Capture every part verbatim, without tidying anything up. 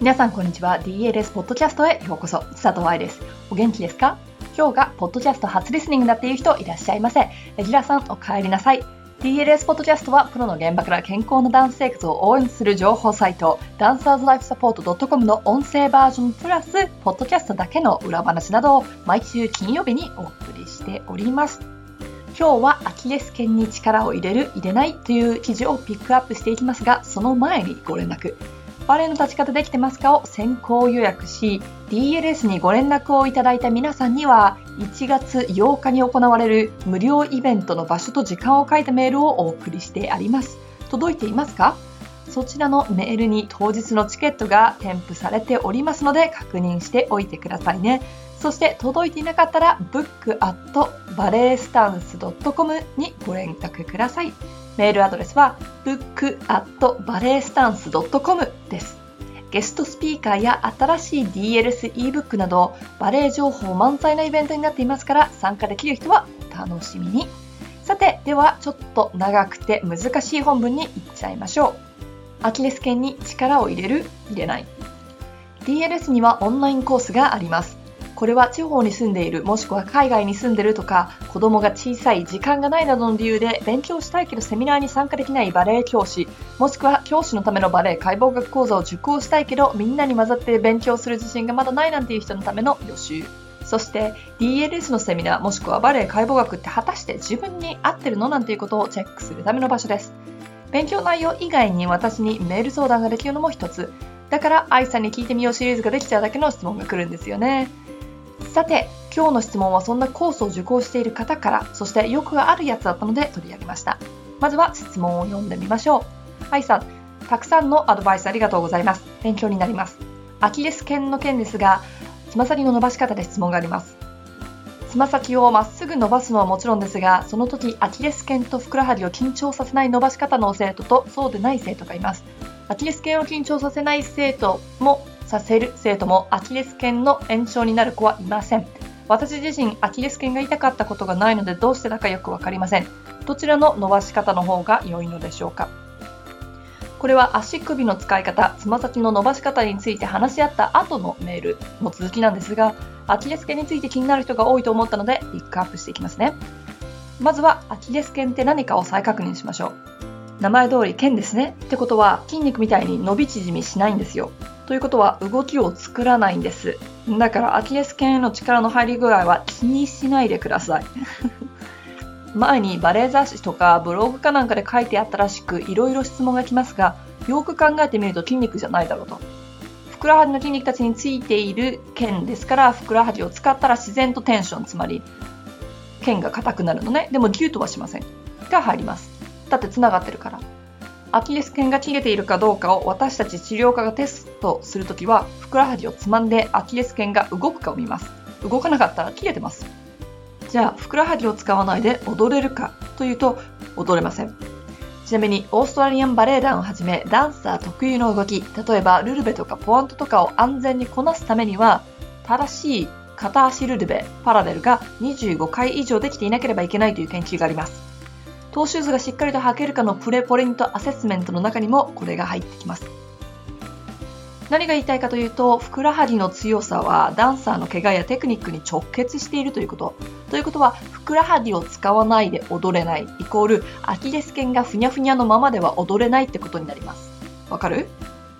皆さんこんにちは。 ディーエルエス ポッドキャストへようこそ。佐藤愛です。お元気ですか？今日がポッドキャスト初リスニングだっていう人いらっしゃいませ。レギュラーさんお帰りなさい。 ディーエルエス ポッドキャストはプロの現場から健康なダンス生活を応援する情報サイトダンサーズライフサポート .com の音声バージョンプラスポッドキャストだけの裏話などを毎週金曜日にお送りしております。今日はアキレス腱に力を入れる入れないという記事をピックアップしていきますが、その前にご連絡、バレエの立ち方できてますかを先行予約し ディーエルエス にご連絡をいただいた皆さんにはいちがつようかに行われる無料イベントの場所と時間を書いたメールをお送りしてあります。届いていますか？そちらのメールに当日のチケットが添付されておりますので確認しておいてくださいね。そして届いていなかったら ブックアットバレエスタンスドットコム にご連絡ください。メールアドレスは ブックアットバレエスタンスドットコム です。ゲストスピーカーや新しい ディーエルエス e-book などバレエ情報満載なイベントになっていますから、参加できる人はお楽しみに。さて、ではちょっと長くて難しい本文にいっちゃいましょう。アキレス腱に力を入れる入れない。 ディーエルエス にはオンラインコースがあります。これは地方に住んでいる、もしくは海外に住んでいるとか、子供が小さい、時間がないなどの理由で勉強したいけどセミナーに参加できないバレエ教師、もしくは教師のためのバレエ解剖学講座を受講したいけどみんなに混ざって勉強する自信がまだないなんていう人のための予習。そして ディーエルエス のセミナーもしくはバレエ解剖学って果たして自分に合ってるのなんていうことをチェックするための場所です。勉強内容以外に私にメール相談ができるのも一つ。だから愛さんに聞いてみようシリーズができちゃうだけの質問が来るんですよね。さて、今日の質問はそんなコースを受講している方から、そしてよくあるやつだったので取り上げました。まずは質問を読んでみましょう。愛さん、たくさんのアドバイスありがとうございます。勉強になります。アキレス腱の件ですが、つま先の伸ばし方で質問があります。つま先をまっすぐ伸ばすのはもちろんですが、その時アキレス腱とふくらはぎを緊張させない伸ばし方の生徒とそうでない生徒がいます。アキレス腱を緊張させない生徒もさせる生徒もアキレス腱の炎症になる子はいません。私自身アキレス腱が痛かったことがないのでどうしてだかよくわかりません。どちらの伸ばし方の方が良いのでしょうか？これは足首の使い方、つま先の伸ばし方について話し合った後のメールの続きなんですが、アキレス腱について気になる人が多いと思ったのでピックアップしていきますね。まずはアキレス腱って何かを再確認しましょう。名前通り腱ですね。ってことは筋肉みたいに伸び縮みしないんですよ。ということは動きを作らないんです。だからアキレス腱への力の入り具合は気にしないでください。前にバレエ雑誌とかブログかなんかで書いてあったらしく、いろいろ質問が来ますが、よく考えてみると筋肉じゃないだろうと。ふくらはぎの筋肉たちについている腱ですから、ふくらはぎを使ったら自然とテンション、つまり腱が硬くなるのね。でもギュッとはしませんが入ります。だってつながってるから。アキレス腱が切れているかどうかを私たち治療家がテストするときは、ふくらはぎをつまんでアキレス腱が動くかを見ます。動かなかったら切れてます。じゃあふくらはぎを使わないで踊れるかというと踊れません。ちなみにオーストラリアンバレエ団をはじめダンサー特有の動き、例えばルルベとかポワントとかを安全にこなすためには、正しい片足ルルベ、パラレルがにじゅうごかい以上できていなければいけないという研究があります。トーシューズがしっかりと履けるかのプレポイントアセスメントの中にもこれが入ってきます。何が言いたいかというと、ふくらはぎの強さはダンサーの怪我やテクニックに直結しているということ。ということは、ふくらはぎを使わないで踊れないイコールアキレス腱がふにゃふにゃのままでは踊れないってことになります。わかる？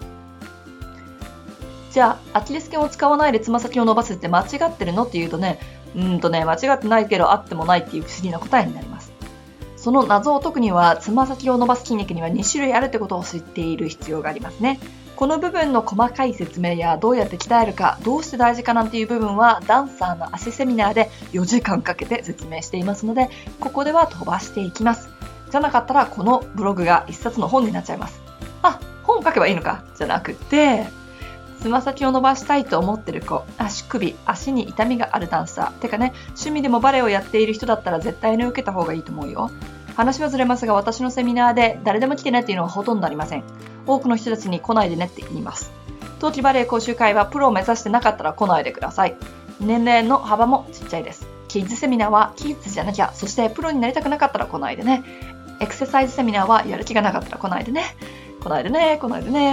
じゃあアキレス腱を使わないでつま先を伸ばすって間違ってるのっていうとね、うーんとね間違ってないけどあってもないっていう不思議な答えになります。その謎を解くには、つま先を伸ばす筋肉にはにしゅるいあるってことを知っている必要がありますね。この部分の細かい説明やどうやって鍛えるか、どうして大事かなんていう部分はダンサーの足セミナーでよじかんかけて説明していますので、ここでは飛ばしていきます。じゃなかったらこのブログが一冊の本になっちゃいます。あ、本書けばいいのかじゃなくて、つま先を伸ばしたいと思ってる子、足首、足に痛みがあるダンサー、てかね、趣味でもバレエをやっている人だったら絶対に受けた方がいいと思うよ。話はずれますが、私のセミナーで誰でも来てねっていうのはほとんどありません。多くの人たちに来ないでねって言います。冬季バレエ講習会はプロを目指してなかったら来ないでください。年齢の幅もちっちゃいです。キッズセミナーはキッズじゃなきゃ、そしてプロになりたくなかったら来ないでね。エクササイズセミナーはやる気がなかったら来ないでね。来ないでね、来ないでね。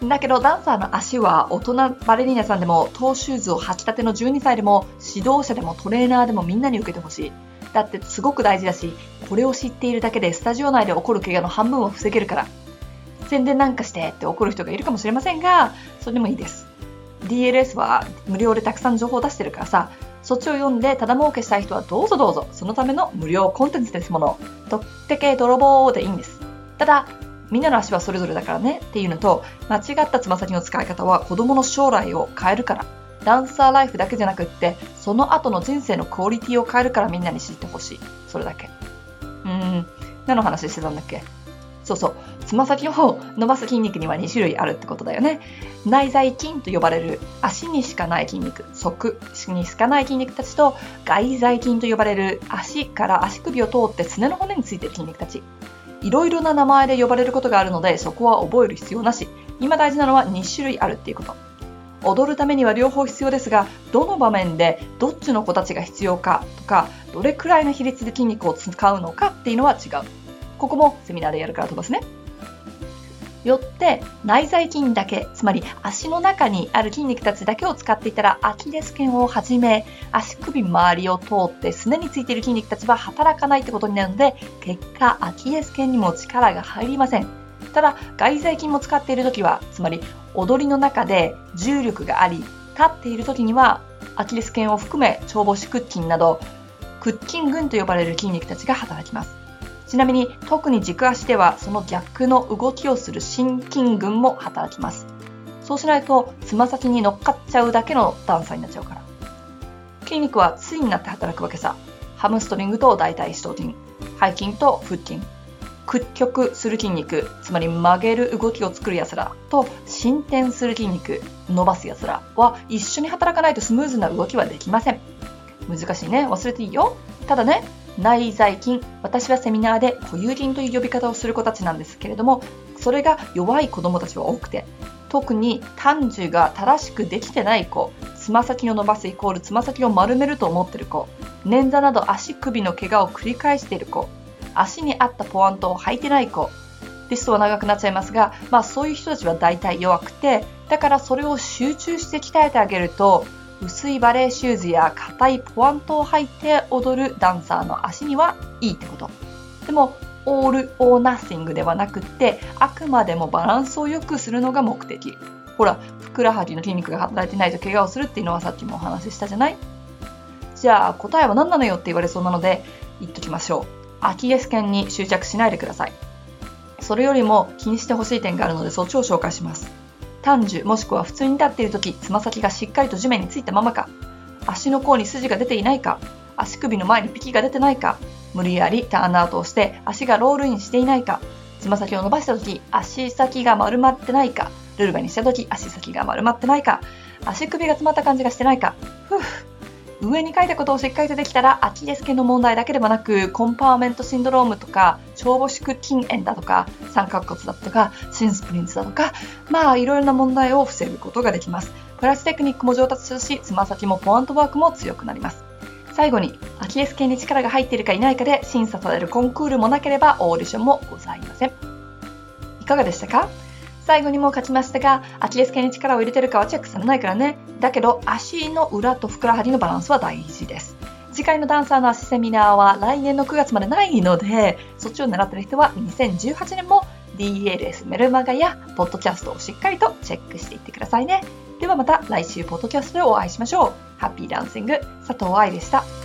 だけどダンサーの足は大人バレリーナさんでもトーシューズを履きたてのじゅうにさいでも指導者でもトレーナーでもみんなに受けてほしい。だってすごく大事だし、これを知っているだけでスタジオ内で起こる怪我の半分を防げるから。宣伝なんかしてって怒る人がいるかもしれませんが、それでもいいです。 ディーエルエス は無料でたくさん情報を出してるからさ、そっちを読んでただ儲けしたい人はどうぞどうぞ。そのための無料コンテンツですもの。とってけ泥棒でいいんです。ただみんなの足はそれぞれだからねっていうのと、間違ったつま先の使い方は子供の将来を変えるから。ダンサーライフだけじゃなくって、その後の人生のクオリティを変えるからみんなに知ってほしい。それだけ。うーん、何の話してたんだっけ。そうそう、つま先を伸ばす筋肉にはに種類あるってことだよね。内在筋と呼ばれる足にしかない筋肉、足にしかない筋肉たちと、外在筋と呼ばれる足から足首を通ってすねの骨についている筋肉たち。いろいろな名前で呼ばれることがあるので、そこは覚える必要なし。今大事なのはに種類あるっていうこと。踊るためには両方必要ですが、どの場面でどっちの子たちが必要かとか、どれくらいの比率で筋肉を使うのかっていうのは違う。ここもセミナーでやるから飛ばすね。よって内在筋だけ、つまり足の中にある筋肉たちだけを使っていたら、アキレス腱をはじめ足首周りを通ってすねについている筋肉たちは働かないってことになるので、結果アキレス腱にも力が入りません。ただ外在筋も使っているときは、つまり踊りの中で重力があり、立っているときにはアキレス腱を含め腸母子屈筋など屈筋群と呼ばれる筋肉たちが働きます。ちなみに特に軸足ではその逆の動きをする心筋群も働きます。そうしないとつま先に乗っかっちゃうだけのダンサーになっちゃうから。筋肉は対になって働くわけさ。ハムストリングと大腿四頭筋、背筋と腹筋。屈曲する筋肉、つまり曲げる動きを作るやつらと伸展する筋肉、伸ばすやつらは一緒に働かないとスムーズな動きはできません。難しいね、忘れていいよ。ただね、内在筋、私はセミナーで固有筋という呼び方をする子たちなんですけれども、それが弱い子どもたちは多くて、特に短寿が正しくできてない子、つま先を伸ばすイコールつま先を丸めると思っている子、捻挫など足首の怪我を繰り返している子、足に合ったポワントを履いてない子、リストは長くなっちゃいますが、まあそういう人たちは大体弱くて、だからそれを集中して鍛えてあげると、薄いバレーシューズや硬いポワントを履いて踊るダンサーの足にはいいってこと。でもオール・オー・ナッシングではなくって、あくまでもバランスを良くするのが目的。ほら、ふくらはぎの筋肉が働いてないと怪我をするっていうのはさっきもお話ししたじゃない。じゃあ答えは何なのよって言われそうなので言っときましょう。アキレス腱に執着しないでください。それよりも気にしてほしい点があるので、そっちを紹介します。短寿もしくは普通に立っているとき、つま先がしっかりと地面についたままか、足の甲に筋が出ていないか、足首の前にピキが出てないか、無理やりターンアウトをして足がロールインしていないか、つま先を伸ばしたとき足先が丸まってないか、ルルバにしたとき足先が丸まってないか、足首が詰まった感じがしてないか。ふう上に書いたことをしっかりとできたら、アキレス腱の問題だけではなく、コンパワーメントシンドロームとか腸母子屈筋炎だとか三角骨だとかシンスプリンツだとか、まあいろいろな問題を防ぐことができます。プラステクニックも上達するし、つま先もポワントワークも強くなります。最後にアキレス腱に力が入っているかいないかで審査されるコンクールもなければオーディションもございません。いかがでしたか？最後にも書きましたが、アキレス腱に力を入れてるかはチェックされないからね。だけど足の裏とふくらはぎのバランスは大事です。次回のダンサーの足セミナーは来年のくがつまでないので、そっちを狙ってる人はにせんじゅうはちねんも ディーエルエス メルマガやポッドキャストをしっかりとチェックしていってくださいね。ではまた来週ポッドキャストでお会いしましょう。ハッピーダンシング、佐藤愛でした。